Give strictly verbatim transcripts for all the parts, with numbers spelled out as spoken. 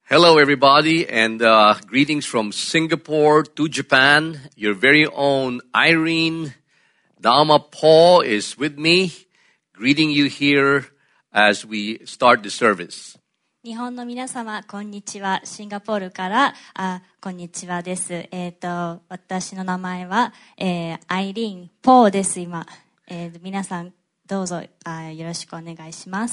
Hello, everybody, and uh, greetings from Singapore to Japan. Your very own Irene Dharma Paul is with me, greeting you here as we start the service. 日本の皆様、こんにちは。シンガポールから、あ、こんにちはです。えっと、私の名前は、えー、アイリーン・ポーです、今。えー、皆さん、どうぞあ、よろしくお願いします。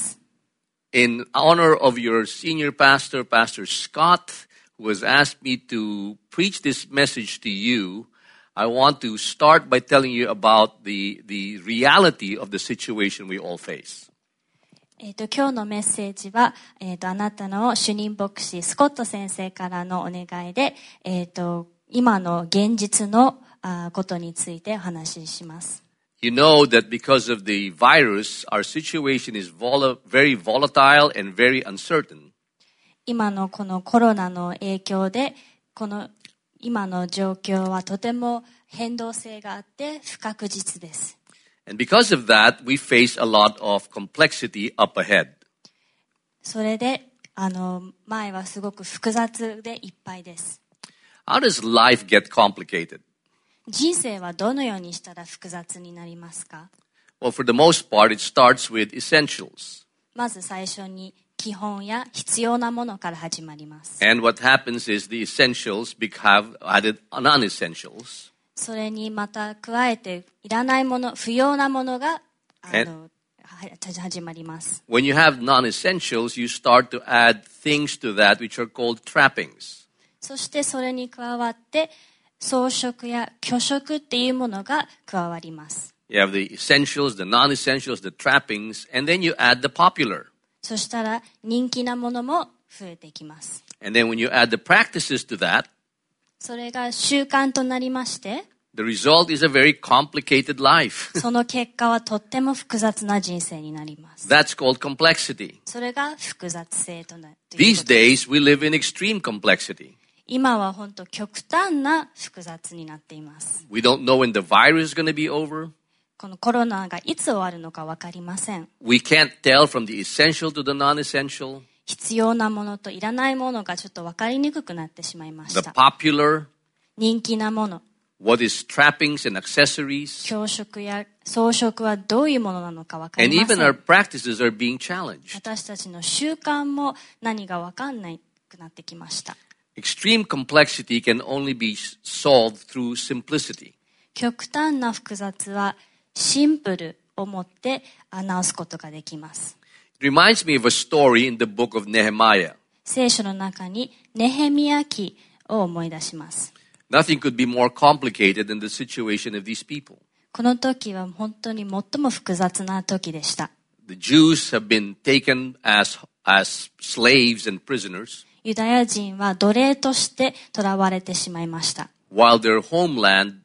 In honor of your senior pastor, Pastor Scott, who has asked me to preach this message to you, I want to start by telling you about the, the reality of the situation we all face. えっと、今日のメッセージは、えっと、あなたの主任牧師、スコット先生からのお願いで、えっと、今の現実のあことについてお話しします。 You know that because of the virus, our situation is vol- very volatile and very uncertain. 今のこのコロナの影響で、この今の状況はとても変動性があって不確実です。 And because of that, we face a lot of complexity up ahead. それで、あの、前はすごく複雑でいっぱいです。 How does life get complicated? 人生はどのようにしたら複雑になりますか？ Well, for the most part, it starts with essentials. まず最初に基本や必要なものから始まります。 And what happens is the essentials have added non-essentials. それにまた加えていらないもの、不要なものがあの始まります。 When you have non-essentials, you start to add things to that which are called trappings. そしてそれに加わって装飾や虚飾っていうものが加わります。 You have the essentials, the non-essentials, the trappings, and then you add the popular. そしたら人気なものも増えてきます。 And then when you add the practices to that, それが習慣となりまして、 the result is a very complicated life. その結果はとっても複雑な人生になります。 That's called complexity. それが複雑性となる。 These days, we live in extreme complexity. 今は本当極端な複雑になっています。 We don't know when the virus is going to be over. このコロナがいつ終わるのか分かりません。 We can't tell from the essential to the non-essential. 必要なものといらないものがちょっと分かりにくくなってしまいまし The た。 popular, 人気なもの、 what is trappings and accessories. 教職や装飾はどういうものなのか分か And りませ even our ん。 practices are being challenged. 私たちの習慣も何が分かんなくなってきました。 Extreme complexity can only be solved through simplicity. 極端な複雑はシンプルをもって直すことができます。 It reminds me of a story in the book of Nehemiah. 聖書の中にネヘミヤ記を思い出します。 Nothing could be more complicated than the situation of these people. この時は本当に最も複雑な時でした。 The Jews have been taken as, as slaves and prisoners, ユダヤ人は奴隷として囚われてしまいました。 while their homeland,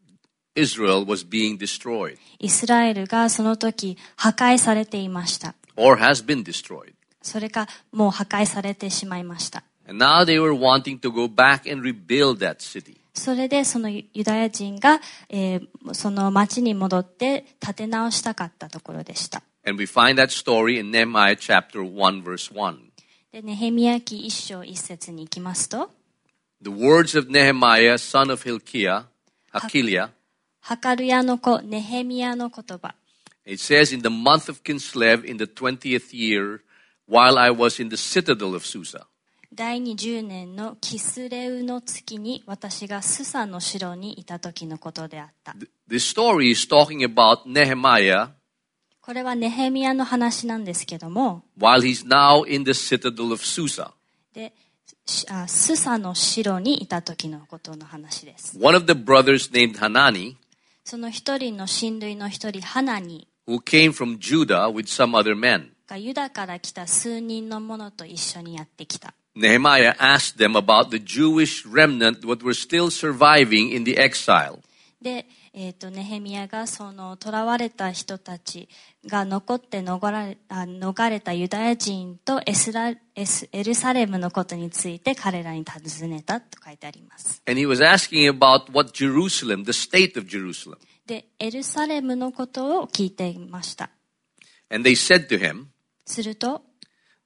Israel, was being destroyed, イスラエルがその時破壊されていました。 or has been destroyed. それかもう破壊されてしまいました。 And now they were wanting to go back and rebuild that city. それでそのユダヤ人が、えー、その町に戻って建て直したかったところでした。 And we find that story in Nehemiah chapter one, verse one. でネヘミヤ記一章一節に行きますと、 The words of Nehemiah, son of Hilkiah, Hakiliah, ハカルヤの子ネヘミヤの言葉。 it says, in the month of Kislev, in the twentieth year, while I was in the citadel of Susa. 第二十年のキスレウの月に私がスサの城にいた時のことであった。 This story is talking about Nehemiah これはネヘミヤの話なんですけども、 while he's now in the citadel of Susa. であスサの城にいた時のことの話です。 One of the brothers named Hanani, その一人の親類の一人ハナニ who came from Judah with some other men. がユダから来た数人の者と一緒にやってきた。 Nehemiah asked them about the Jewish remnant that were still surviving in the exile. で、えー、とネヘミヤがその囚われた人たちが残って逃れ、あ逃れたユダヤ人とエスラエスエルサレムのことについて彼らに尋ねたと書いてあります。 And he was asking about what Jerusalem, the state of Jerusalem. で、エルサレムのことを聞いていました。 And they said to him, すると、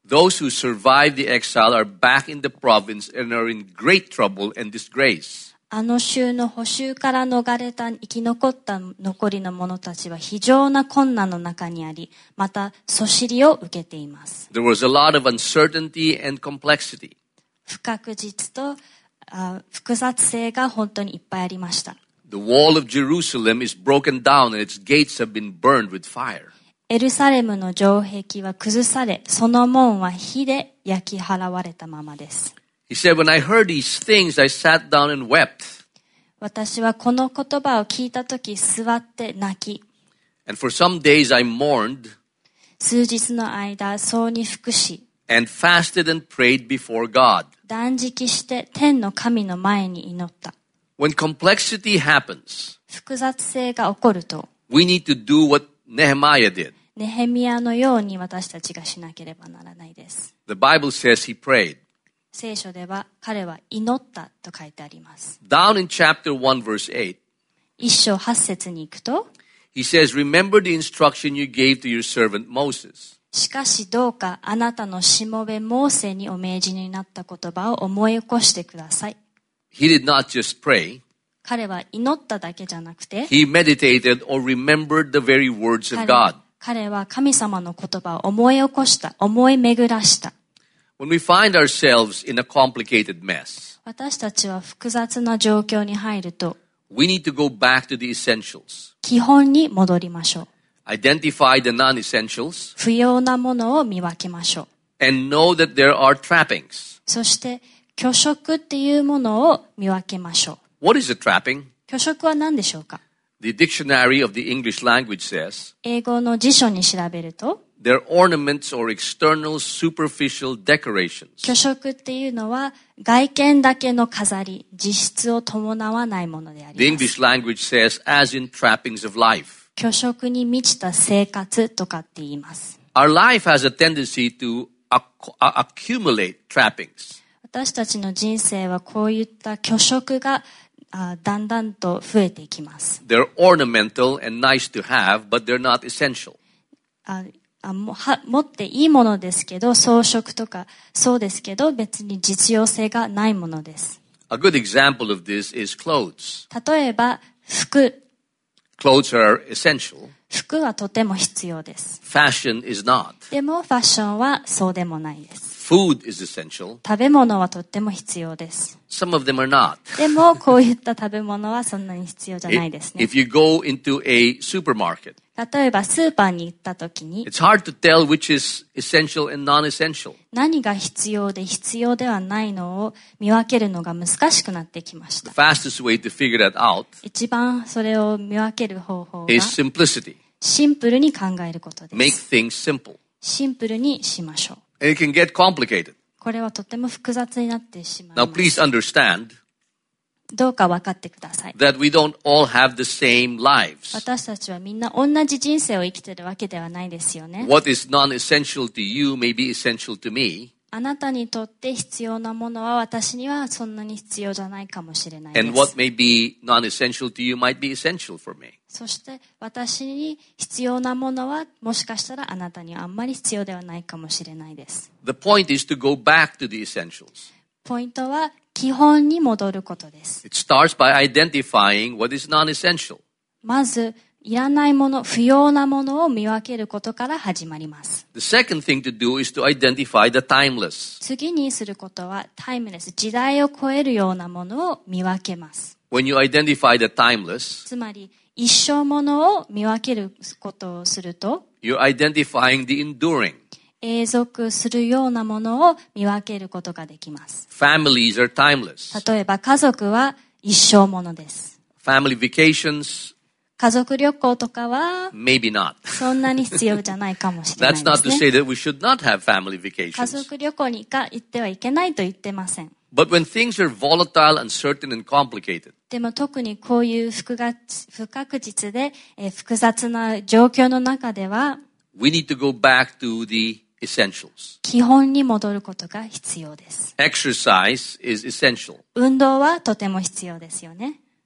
Those who survived the exile are back in the province and are in great trouble and disgrace. あの州の捕囚から逃れた生き残った残りの者たちは非常な困難の中にあり、またそしりを受けています。 There was a lot of uncertainty and complexity. 不確実とあ複雑性が本当にいっぱいありました。 The wall of Jerusalem is broken down and its gates have been burned with fire. エルサレムの城壁は崩され、その門は火で焼き払われたままです。 He said, when I heard these things, I sat down and wept. 私はこの言葉を聞いたとき座って泣き、 And for some days I mourned 数日の間そうに服し、 and fasted and prayed before God. 断食して天の神の前に祈った。 When complexity happens, 複雑性が起こると、 we need to do what Nehemiah did. ネヘミヤのように私たちがしなければならないです。 The Bible says he prayed. 聖書では彼は祈ったと書いてあります。 Down in chapter one, verse eight, 一章八節に行くと、 he says, remember the instruction you gave to your servant Moses. しかしどうかあなたのしもべモーセにお命じになった言葉を思い起こしてください。 He did not just pray. 彼は祈っただけじゃなくて、 He meditated or remembered the very words of God. 彼は神様の言葉を思い起こした、思い巡らした。 When we find ourselves in a complicated mess, 私たちは複雑な状況に入ると、 we need to go back to the essentials. 基本に戻りましょう。 Identify the non-essentials 不要なものを見分けましょう。 and know that there are trappings. そして虚飾っていうものを見分けましょう。 What is a trapping? 虚飾は何でしょうか？ The dictionary of the English language says, 英語の辞書に調べると、 they're ornaments or external superficial decorations. 虚飾っていうのは外見だけの飾り、実質を伴わないものであ The ります。 English language says, as in trappings of life. 虚飾に満ちた生活とかって言います。 Our life has a tendency to acc- accumulate trappings. 私たちの人生はこういった虚飾があだんだんと増えていきます。 They're ornamental and nice to have, but they're not essential. ああもは持っていいものですけど、装飾とかそうですけど、別に実用性がないものです。 A good example of this is clothes. 例えば服、 Clothes are essential. 服はとても必要です。 Fashion is not. でもファッションはそうでもないです。 Food is essential. 食べ物はとっても必要です。 Some of them are not. でもこういった食べ物はそんなに必要じゃないですね。 If you go into a supermarket, 例えばスーパーに行った時に it's hard to tell which is essential and non-essential. 何が必要で必要ではないのを見分けるのが難しくなってきまし The た。 fastest way to figure that out 一番それを見分ける方法が is simplicity. シンプルに考えることで Make す。 things simple. シンプルにしましょう。 And it can get complicated. これはとても複雑になってしまい Now ます。 please understand どうか分かってください。 that we don't all have the same lives. 私たちはみんな同じ人生を生きてるわけではないですよね。 What is non-essential to you may be essential to me. あなたにとって必要なものは私にはそんなに必要じゃないかもしれないで And what す。 may be non-essential to you might be essential for me. そして私に必要なものはもしかしたらあなたにはあんまり必要ではないかもしれないです。 The point is to go back to the essentials. ポイントは基本に戻ることです。 It starts by identifying what is non-essential. まずいらないもの、不要なものを見分けることから始まります。 The second thing to do is to identify the timeless. 次にすることはタイムレス、時代を超えるようなものを見分けます。 When you identify the timeless, つまり一生ものを見分けることをすると、 you're identifying the enduring. 永続するようなものを見分けることができます。 Families are timeless. 例えば家族は一生ものです。 Family vacations, 家族旅行とかは maybe not. そんなに必要じゃないかもしれない That's で not す to ね。 say that we should not have family 家 vacations. 族旅行に行ってはいけないと言ってません。 But when things are volatile, uncertain, and complicated, でも特にこういう不確不確実で、えー複雑な状況の中では we need to go back to the essentials. 基本に戻ることが必要です。 Exercise is essential. 運動はとても必要ですよね。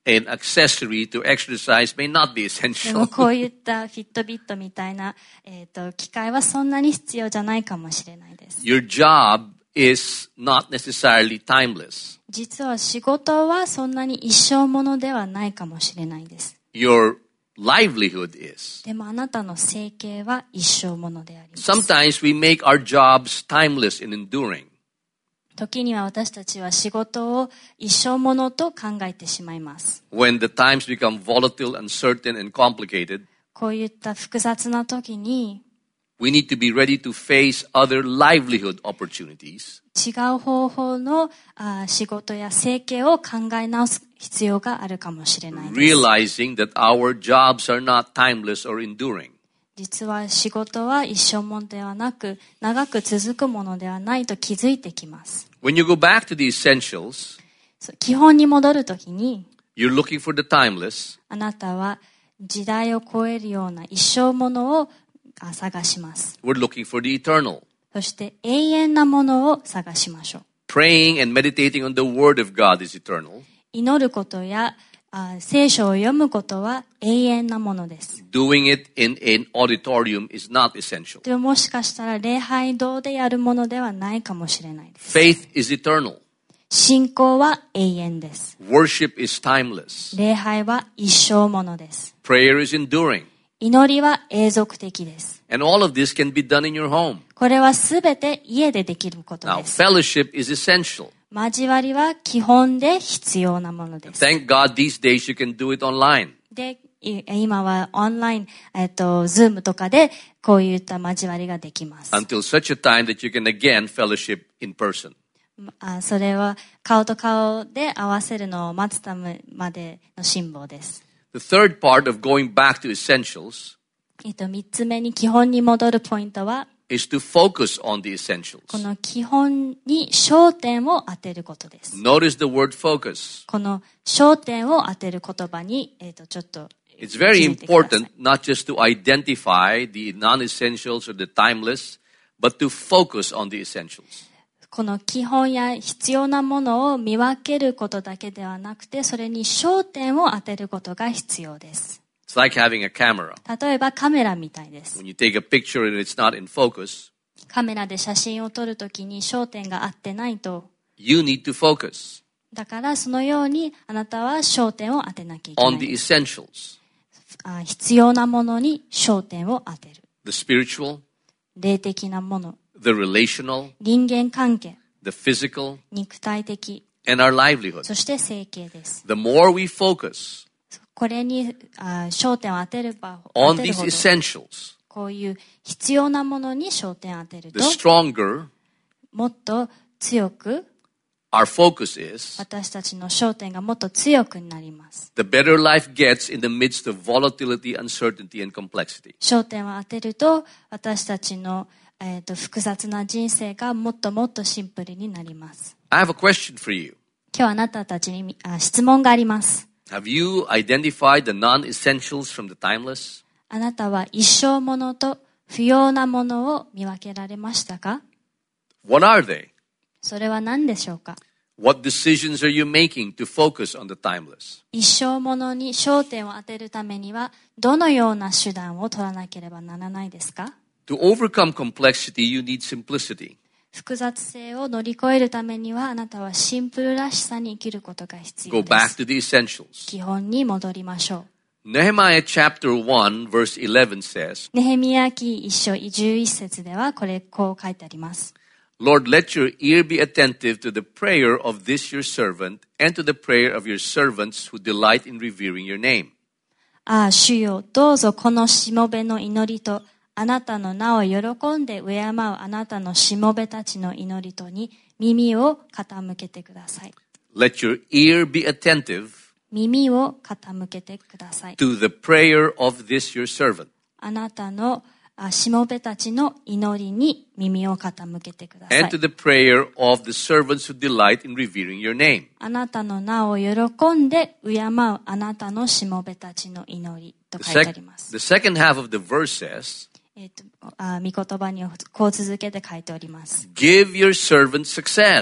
an accessory to exercise may not be で essential. もこういったフィットビットみたいな、えーと、機械はそんなに必要じゃないかもしれないです。 Your job is not necessarily timeless. 実は仕事はそんなに一生ものではないかもしれないです。 Your livelihood is. でもあなたの生計は一生ものであります。 Sometimes we make our jobs timeless and enduring. 時には私たちは仕事を一生ものと考えてしまいます。 When the times become volatile, uncertain, and complicated, こういった複雑な時に we need to be ready to face other livelihood opportunities. 違う方法のあ仕事や生計を考え直す必要があるかもしれないです。 Realizing that our jobs are not timeless or enduring. 実は仕事は一生ものではなく長く続くものではないと気づいてきます。 When you go back to the essentials, 基本に戻るときに you're looking for the timeless. あなたは時代を超えるような一生ものをあ探します。 We're looking for the eternal. そして永遠なものを探しましょう。 Praying and meditating on the Word of God is eternal. 祈ることやあ聖書を読むことは永遠なものです。 Doing it in an auditorium is not essential. でももしかしたら礼拝堂でやるものではないかもしれないです。 Faith is eternal. 信仰は永遠です。 Worship is timeless. 礼拝は一生ものです。 Prayer is enduring. 祈りは永続的です。 And all of this can be done in your home. これはすべて家でできること Now, です。 fellowship is essential. 交わりは基本で必要なものです。 Thank God these days you can do it online. で、い今はオンライン、えっと、ズームとかでこういった交わりができます。 Until such a time that you can again fellowship in person. あそれは顔と顔で合わせるのを待つためまでの辛抱です。 The third part of going back to essentials えっと、三つ目に基本に戻るポイントは、 is to focus on the essentials. この基本に焦点を当てることです。 Notice the word focus. この焦点を当てる言葉に、えっと、ちょっと、 It's very 気づいてください important not just to identify the non-essentials or the timeless, but to focus on the essentials. この基本や必要なものを見分けることだけではなくて、それに焦点を当てることが必要です。 It's like having a camera. 例えばカメラみたいです。 When you take a picture and it's not in focus, カメラで写真を撮るときに焦点が合ってないと、 you need to focus だからそのようにあなたは焦点を当てなきゃいけな on the い。 essentials. あ必要なものに焦点を当てる。 The spiritual, 霊的なもの、 the relational, 人間関係、 the physical, 肉体的、 and our livelihood. そして生計です。 The more we focus これにあ焦点を当てれば、 on 当てる these ほど essentials, こういう必要なものに焦点を当てる the と、 stronger もっと強く、 our focus is, 私たちの焦点がもっと強くなります。 the better life gets in the midst of volatility, uncertainty, and complexity. 焦点を当てると、私たちの、えーと、複雑な人生がもっともっとシンプルになります。 I have a question for you. 今日あなたたちにあ質問があります。 Have you identified the non-essentials from the timeless? あなたは一生ものと不要なものを見分けられましたか？ What are they? それは何でしょうか？ What decisions are you making to focus on the timeless? 一生ものに焦点を当てるためにはどのような手段を取らなければならないですか？ To overcome complexity, you need simplicity. 複雑性を乗り越えるためにはあなたはシンプルらしさに生きることが必 Go 要で back す。 to the essentials. 基本に戻りましょう。 Nehemiah chapter one verse eleven says, ネヘミヤ記一章じゅういち節ではこれこう書いてあります。 Lord, let your ear be attentive to the prayer of this your servant and to the prayer of your servants who delight in revering your name. ああ、主よ、どうぞこのしもべの祈りとあなたの名を喜んで敬うあなたのしもべたちの祈りとに耳を傾けてください。 Let your ear be attentive 耳を傾けてください。 to the prayer of this your servant. あなたのあしもべたちの祈りに耳を傾けてください。 And to the prayer of the servants who delight in revering your name. あなたの名を喜んで敬うあなたのしもべたちの祈りと The, 書いてあ sec- ります。 the second half of the verse says, えっと、あ御言葉にこう続けて書いております。 Give your servant success.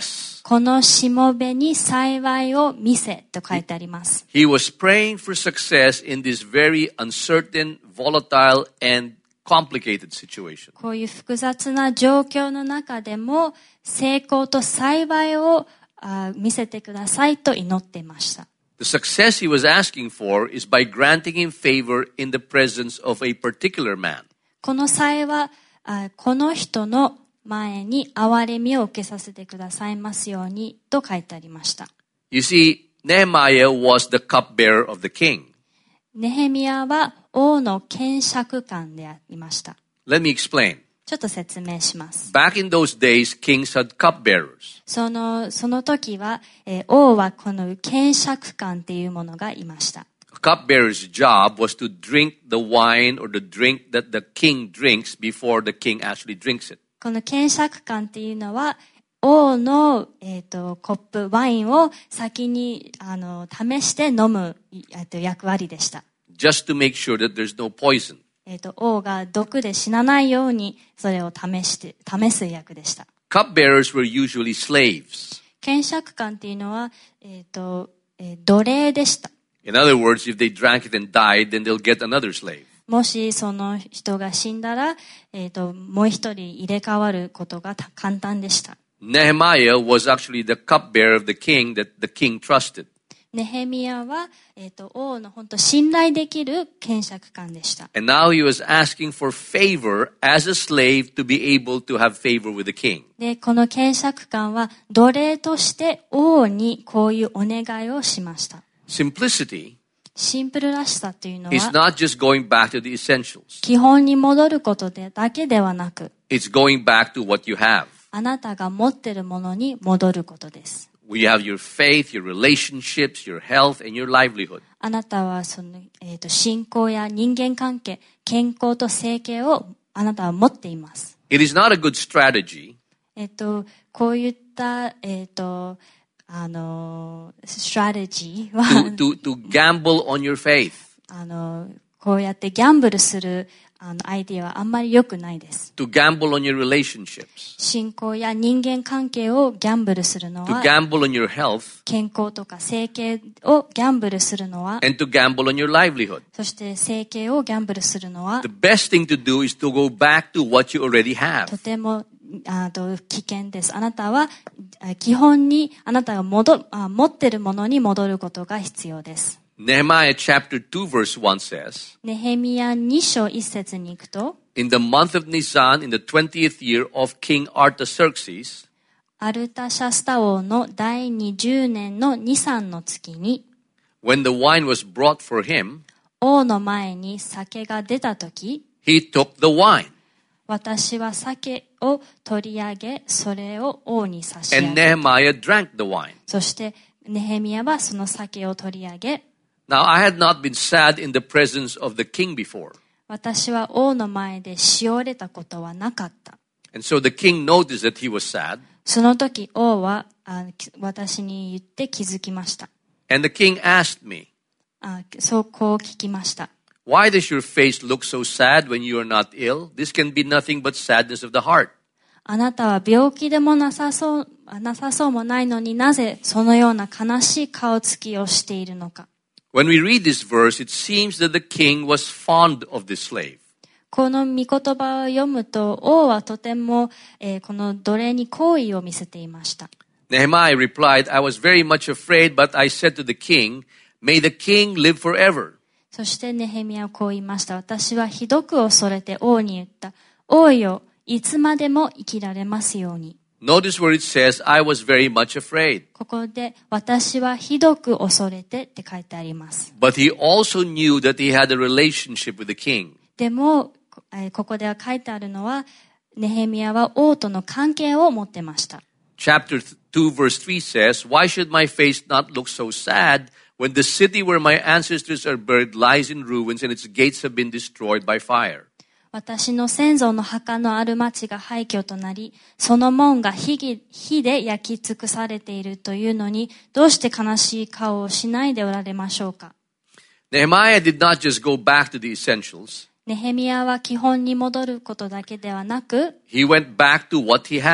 このしもべに幸いを見せと書いてあります。 He was praying for success in this very uncertain, volatile, and complicated situation. こういう複雑な状況の中でも成功と幸いをあ見せてくださいと祈っていました。 The success he was asking for is by granting him favor in the presence of a particular man. この幸いあこの人の前に憐れみを受けさせてくださいますようにと書いてありました。 You see, Nehemiah was the cupbearer of the king. ネヘミヤは王の検釈官でありました。 Let me explain. ちょっと説明します。 Back in those days, kings had cupbearers. その、その時は、えー、王はこの検釈官っていうものがいました。 A cupbearer's job was to drink the wine or the drink that the king drinks before the king actually drinks it. この検釈官っていうのは、王の、えーと、コップ、ワインを先にあの試して飲む、えーと、役割でした。 Just to make sure that there's no poison. えーと、王が毒で死なないようにそれを試して、試す役でした。 Cupbearers were usually slaves. 検釈官っていうのは、えーとえー、奴隷でした。 In other words, if they drank it and died, then they'll get another slave. もしその人が死んだら、えーと、もう一人入れ替わることが簡単でした。 Nehemiah was actually the cupbearer of the king that the king trusted. ネヘミヤは、えーと、王の本当信頼できる検釈官でした。 And now he was asking for favor as a slave to be able to have favor with the king. で、この検釈官は奴隷として王にこういうお願いをしました。 Simplicity シンプルらしさというの is は not just going back to the essentials. 基本に戻ることでだけではなく、 It's going back to what you have. あなたが持っているものに戻ることです。 You have your faith, your relationships, your health, and your livelihood. あなたはその、えーと、信仰や人間関係、健康と生計をあなたは持っています。 It is not a good strategy. えっと、こういった、えっと、あの、strategy は to, to, to gamble on your faith. あの、こうやってギャンブルするあのアイディアはあんまり良くないです。 To gamble on your relationships. 信仰や人間関係をギャンブルするのは To gamble on your health. 健康とか生計をギャンブルするのは And to gamble on your livelihood. そして生計をギャンブルするのは The best thing to do is to go back to what you already have. とてもあと危険です。あなたは基本にあなたが戻あ持っているものに戻ることが必要です。 Nehemiah chapter two verse one says, ネヘミヤに章いち節に行くと、 In the month of Nisan, in the twentieth year of King Artaxerxes, アルタシャスタ王の第にじゅうねんのニサンの月に、 when the wine was brought for him, 王の前に酒が出たとき、 he took the wine. 私は酒を取り上げ、それを王に差し上 And げ、 Nehemiah drank the wine. そしてネヘミヤはその酒を取り上げ、 Now I had not been sad in the presence of the king before. 私は王の前でしおれたことはなかった。 And so the king noticed that he was sad. その時王はあ私に言って気づきました。 And the king asked me, あそうこう聞きました。 Why does your face look so sad when you are not ill? This can be nothing but sadness of the heart. あなたは病気でもなさそう、なさそうもないのになぜそのような悲しい顔つきをしているのか。 When we read this verse, it seems that the king was fond of this slave. この御言葉を読むと、王はとても、えー、この奴隷に好意を見せていました。 Nehemiah replied, I was very much afraid, but I said to the king, May the king live forever. そしてネヘミヤはこう言いました。私はひどく恐れて王に言った。王よ、いつまでも生きられますように。 Notice where it says, I was very much afraid. ここで、私はひどく恐れてって書いてあります。 But he also knew that he had a relationship with the king. でも、ここでは書いてあるのは、ネヘミヤは王との関係を持ってました。 Chapter two verse three says, Why should my face not look so sad when the city where my ancestors are buried lies in ruins and its gates have been destroyed by fire? 私の先祖の墓のある町が廃墟となり、その門が火で焼き尽くされているというのに、どうして悲しい顔をしないでおられましょうか。 Nehemiah did not just go back to the essentials. ネヘミヤは基本に戻ることだけではなく、 He went back to what he had.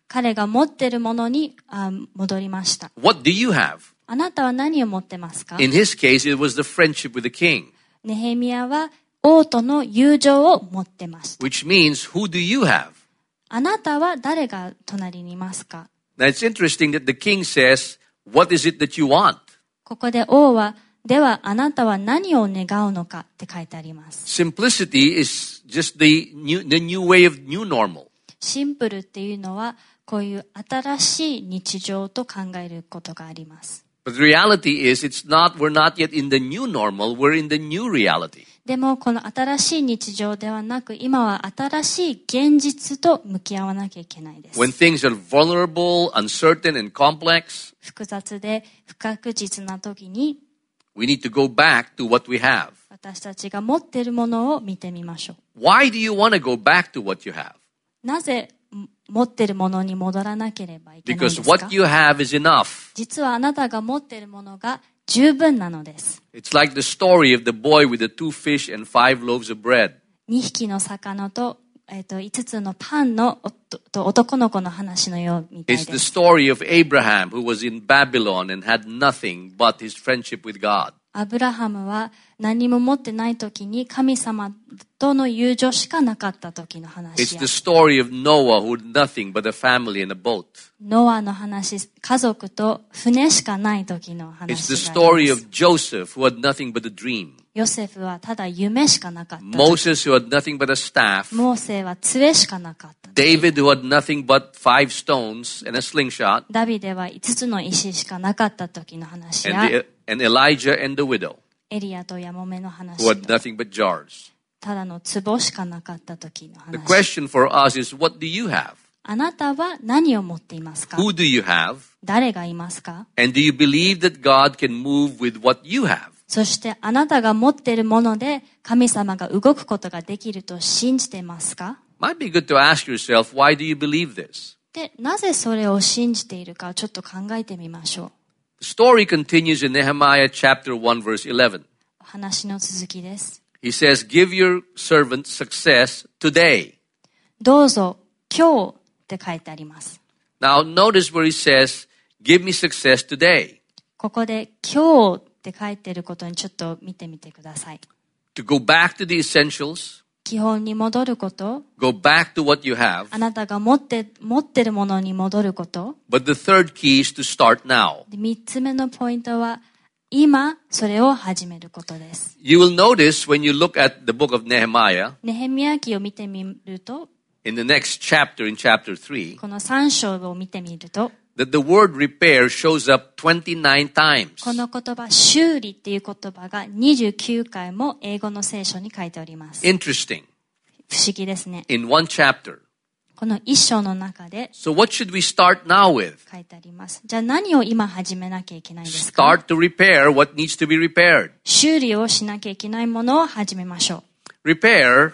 彼が持っているものにあ戻りました。 What do you have? あなたは何を持ってますか？ In his case, it was the friendship with the king. ネヘミヤは王との友情を持ってました。 Which means, who do you have? あなたは誰が隣にいますか？ Now it's interesting that the king says, what is it that you want? ここで王は、ではあなたは何を願うのかって書いてあります。 Simplicity is just the new, the new way of new normal. シンプルっていうのは、こういう新しい日常と考えることがあります。 But the reality is, it's not, we're not yet in the new normal, we're in the new reality. でもこの新しい日常ではなく、今は新しい現実と向き合わなきゃいけないです。 When things are vulnerable, uncertain, and complex, 複雑で不確実な時に、 we need to go back to what we have. 私たちが持っているものを見てみましょう。 Why do you want to go back to what you have? なぜ持っているものに戻らなければいけないんです Because か？ what you have is enough. 実はあなたが持っているものが十分なのです。 It's like the story of the boy with the two fish and five loaves of bread. にひきの魚と、えっと、いつつのパンのおと男の子の話のようみたい It's で the す。 story of Abraham who was in Babylon and had nothing but his friendship with God. アブラハムは何も持ってない時に神様との友情しかなかった時の It's 話や the story of Noah who had nothing but a family and a boat. ノアの話、家族と船しかない時の It's the 話があり story ま of す。 Joseph who had nothing but a dream. ヨセフはただ夢しかなかった時。 Moses who had nothing but a staff. モーセは杖しかなかった時。 David who had nothing but five stones and a slingshot. ダビデはいつつの石しかなかった時の話 And, や the, and Elijah and the widow エリアとヤモメの話 who had と nothing but jars. ただの壺しかなかった時の The 話。 question for us is, what do you have? あなたは何を持っていますか？ Who do you have? 誰がいますか？ And do you believe that God can move with what you have? そしてあなたが持っているもので神様が動くことができると信じていますか？ Might be good to ask yourself, why do you believe this? で、なぜそれを信じているかちょっと考えてみましょう。 The story continues in Nehemiah chapter one verse eleven. 話の続きです。 He says, give your servant success today. どうぞ今日って書いてあります。 Now notice where he says, give me success today. ここで今日って書いてあることにちょっと見てみてください。 To go back to the essentials, 基本に戻ること、 go back to what you have. あなたが持って持ってるものに戻ること。 But the third key is to start now. で、三つ目のポイントは今それを始めることです。 You will notice when you look at the book of Nehemiah, ネヘミヤ記を見てみると、 in the next chapter, in chapter three, この三章を見てみると、 that the word repair shows up twenty-nine times. この言葉、修理っていう言葉がにじゅうきゅうかいも英語の聖書に書いております。 Interesting. 不思議ですね。 In one chapter. この一章の中で So what should we start now with? 書いてあります。じゃあ何を今始めなきゃいけないですか？ Start to repair what needs to be repaired. 修理をしなきゃいけないものを始めましょう。 Repair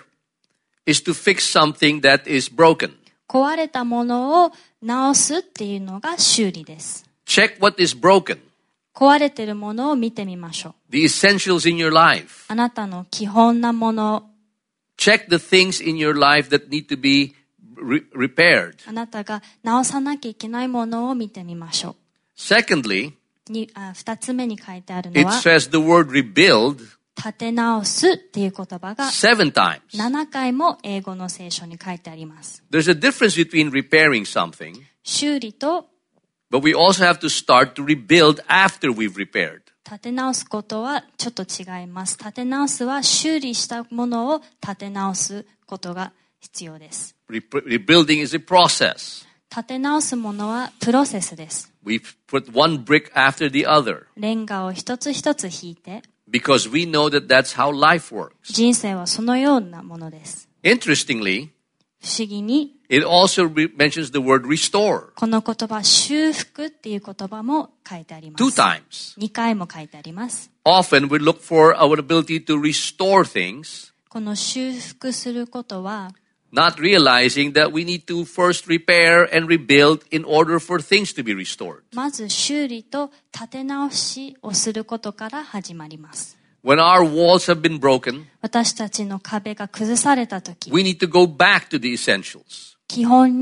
is to fix something that is broken. 壊れたものを直すっていうのが修理です。 Check what is broken. 壊れてるものを見てみましょう。 The essentials in your life. あなたの基本なもの、 Check the things in your life that need to be re- repaired. あなたが直さなきゃいけないものを見てみましょ Secondly, う。にあ二つ目に書いてあるの it は、 says the word rebuild 立て直すっていう言葉が seven times. ななかいも英語の聖書に書いてあります。 There's a difference between repairing something, 修理と but we also have to start to rebuild after we've repaired. 立て直すことはちょっと違います。立て直すは修理したものを立て直すことが必要です。 Re- rebuilding is a process. 立て直すものはプロセスです。 We put one brick after the other レンガを一つ一つ引いて、 because we know that that's how life works. 人生はそのようなものです。 Interestingly, 不思議に、 it also re- mentions the word restore この言葉、修復っていう言葉も書いてありま two す。 times. にかいも書いてあります。 Often we look for our ability to restore things, この修復することは、 not realizing that we need to first repair and rebuild in order for things to be restored. まず修理と立て直しをすることから始まります。 When our walls have been broken, 私たちの壁が崩されたとき、 we need to go back to the essentials. 基本に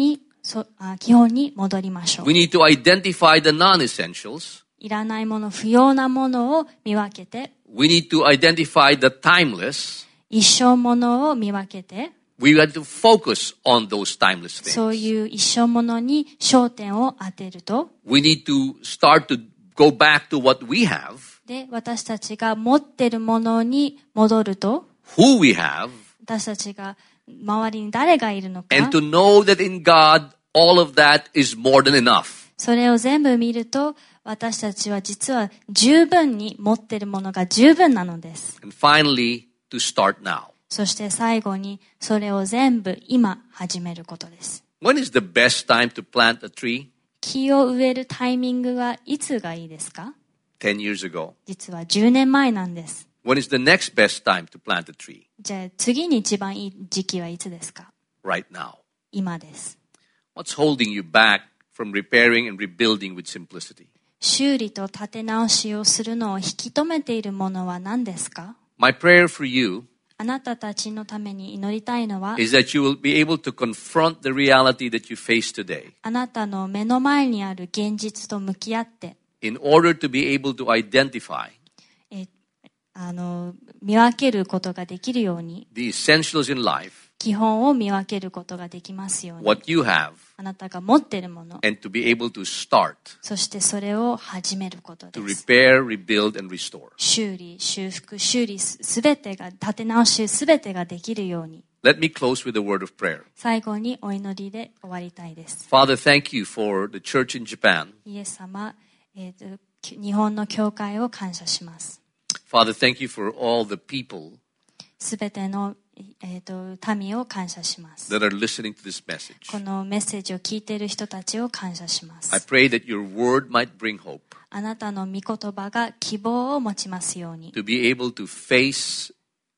そあ基本に戻りましょう。 We need to identify the non-essentials. いらないもの、不要なものを見分けて、 We need to identify the timeless. 一生ものを見分けて、 We have to focus on those timeless そう things. いう一生ものに焦点を当てると、 We need to start to go back to what we have, で、私たちが持ってるものに戻ると、 who we have, 私たちが周りに誰がいるのか、 and to know that in God, all of that is more than enough. それを全部見ると、私たちは実は十分に持ってるものが十分なのです。 And finally, to start now. そして最後にそれを全部今始めることです。 When is the best time to plant a tree? 木を植えるタイミングはいつがいいですか？ ten years ago. 実はじゅうねんまえなんです。 When is the next best time to plant a tree? じゃあ次に一番いい時期はいつですか？ Right now. 今です。 What's holding you back from repairing and rebuilding with simplicity? 修理と立て直しをするのを引き止めているものは何ですか？ My prayer for you あなたたちのために祈りたいのは、 is that you will be able to confront the reality that you face today あなたの目の前にある現実と向き合って、 in order to be able to identify えあの見分けることができるように、 the essentials in life, 基本を見分けることができますように、 what you have, あなたが持っているもの、 and to be able to start そしてそれを始めること to です。 repair, rebuild, and restore. 修理、修復、修理すべてが、立て直しすべてができるように。 Let me close with a word of prayer. 最後にお祈りで終わりたいです。 Father, thank you for the church in Japan. イエス様、えーと、日本の教会を感謝します。 Father, thank you for all the people すべての、えーと、民を感謝します。 that are listening to this message. このメッセージを聞いている人たちを感謝しま I す。 pray that your word might bring hope あなたの御言葉が希望を持ちますように。 to be able to face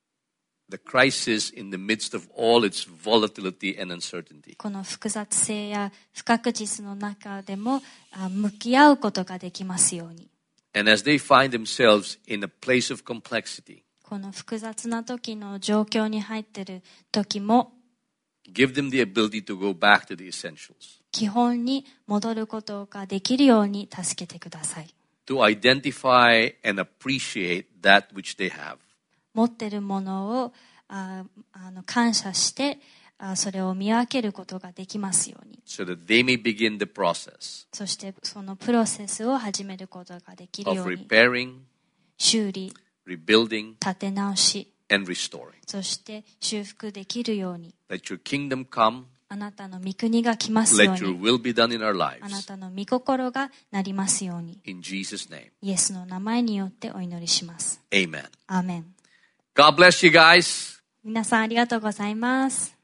the crisis in the midst of all its volatility and uncertainty. この複雑性や不確実の中でもあ向き合うことができますように。 And as they find themselves in a place of complexity, この複雑な時の状況に入っている時も、 give them the ability to go back to the essentials, 基本に戻ることができるように助けてください。 to identify and appreciate that which they have, 持っているものをああの感謝してあそれを見分けることができますように。 so that they may begin the process そしてそのプロセスを始めることができる of ように。 repairing, 修理、 rebuilding, 立て直し、 and restoring. そして修復できるように。 Let your kingdom come, あなたの御国が来ますよう let your に。 will be done in our あな lives. たの御心がなりますように。 In Jesus' name, イエスの名前によってお祈りします。 amen. アーメン。 God bless you guys. 皆さんありがとうございます。